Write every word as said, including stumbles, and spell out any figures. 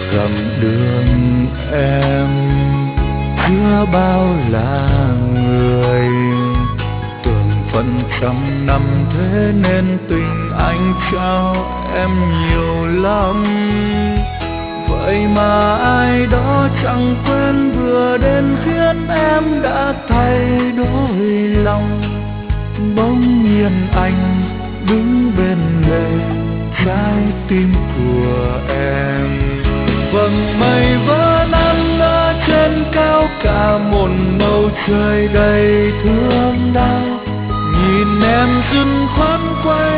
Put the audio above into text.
dặm đường em chưa bao là người, tưởng phận trăm năm thế nên tình anh trao em nhiều lắm. Vậy mà ai đó chẳng quên vừa đến khiến em đã thay đổi lòng. Bỗng nhiên anh đứng bên lề trái tim của em. Vầng mây vỡ nát ở trên cao cả một bầu trời đầy thương đau. Nhìn em dừng khoan quay